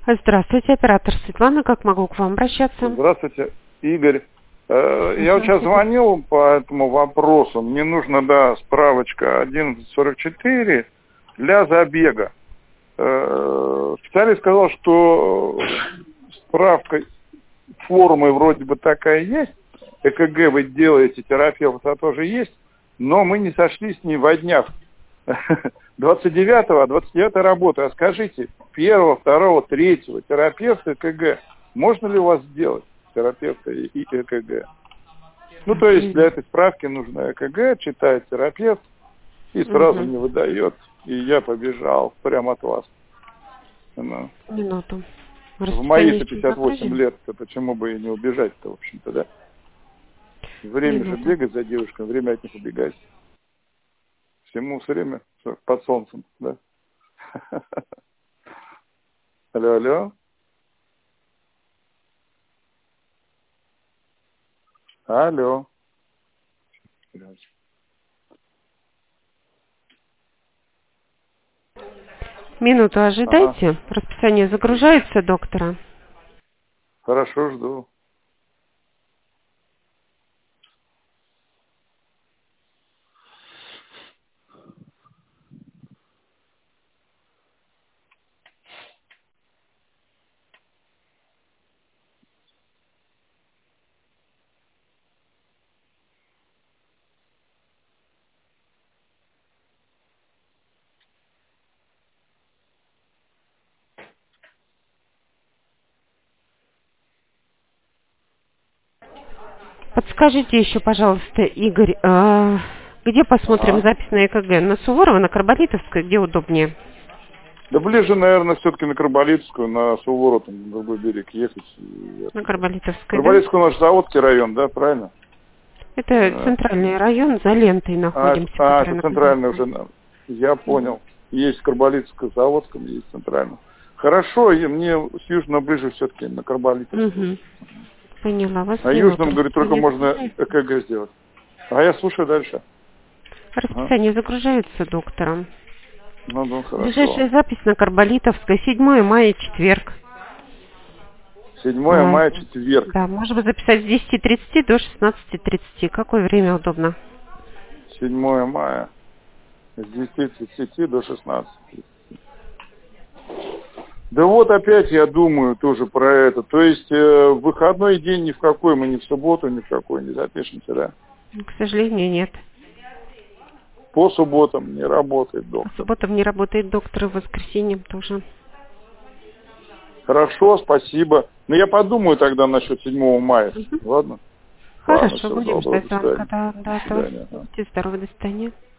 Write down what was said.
Здравствуйте, оператор Светлана. Как могу к вам обращаться? Здравствуйте, Игорь. Я вот сейчас звонил по этому вопросу. Мне нужна, справочка 1144 для забега. Специалист сказал, что справка формы вроде бы такая есть. ЭКГ вы делаете, терапевта тоже есть, но мы не сошлись с ней во днях. 29-го, 29-й работы. А скажите, 1-го, 2-го, 3-го терапевта ЭКГ можно ли у вас сделать? Терапевта и ЭКГ. Ну, то есть для этой справки нужно ЭКГ, читает терапевт и сразу мне выдает. И я побежал прямо от вас. Ну. Минуту. В мои-то 58 лет-то почему бы и не убежать-то, в общем-то, да? Время же бегать за девушкой, время от них убегать. Всему время под солнцем, да? Алло, алло. Алло. Минуту ожидайте. Ага. Расписание загружается, доктора. Хорошо, жду. Подскажите еще, пожалуйста, Игорь, где посмотрим запись на ЭКГ? На Суворова, на Карболитовской, где удобнее? Да ближе, наверное, все-таки на Карболитовскую, на Суворов, там, на другой берег ехать. На Карболитовской, Карболитовский, да? У нас Заводский район, да, правильно? Это центральный район, за лентой находимся. Это центральный уже, я понял. Есть Карболитовская, Заводском, есть центральный. Хорошо, и мне с Южного ближе все-таки на Карболитовскую. Поняла вас. На Южном, говорит, только можно ЭКГ сделать. А я слушаю дальше. Расписание загружается доктором. Ну, хорошо. Ближайшая запись на Карболитовской, 7 мая, четверг. 7 мая, четверг. Да, можно записать с 10:30 до 16:30. Какое время удобно? 7 мая, с 10:30 до 16:30. Да вот опять я думаю тоже про это. То есть выходной день ни в какой, мы ни в субботу, ни в какой не запишемся, да? К сожалению, нет. По субботам не работает доктор. По субботам не работает доктор, и в воскресенье тоже. Хорошо, спасибо. Но я подумаю тогда насчет 7 мая. Ладно? Хорошо, ладно, будем ждать звонка. До свидания. Будьте здоровы, до свидания.